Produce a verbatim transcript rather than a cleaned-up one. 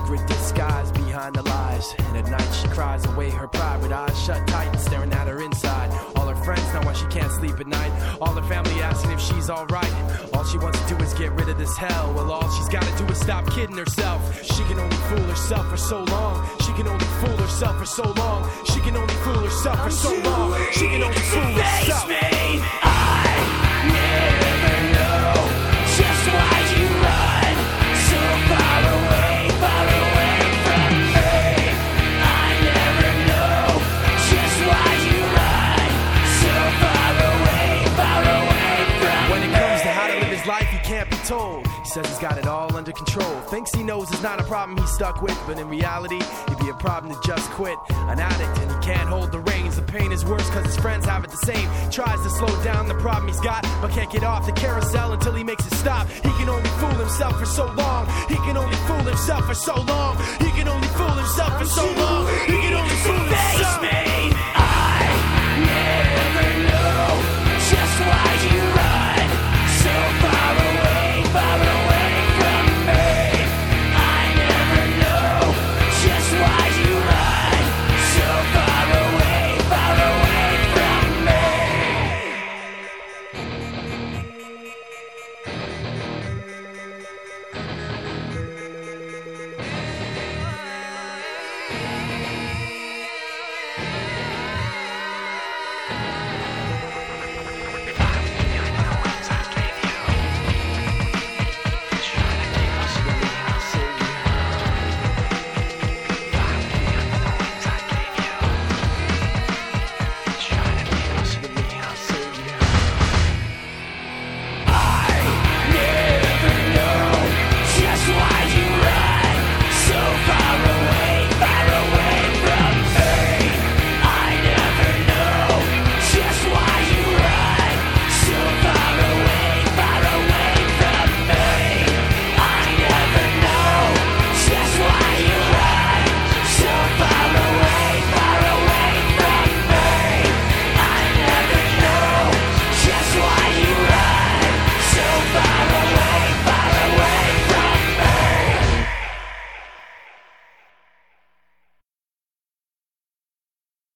secret disguise behind the lies. And at night she cries away, her private eyes shut tight, staring at her inside. All her friends know why she can't sleep at night. All her family asking if she's alright. All she wants to do is get rid of this hell. Well, all she's gotta do is stop kidding herself. She can only fool herself for so long. She can only fool herself for so long. She can only fool herself for so long. She can only fool herself. Me, I never know just why you run so far away, far away from me. I never know just why you run so far away, far away from me. When it comes to how to live his life, he can't be told. He says he's got it all under control. Thinks he knows it's not a problem he's stuck with, but in reality, it'd be a problem to just quit. An addict and he can't hold the reins. The pain is worse cause his friends have it the same. Tries to slow down the problem he's got, but can't get off the carousel until he makes it stop. He can only fool himself for so long. He can only fool himself for so long. He can only fool himself for so long.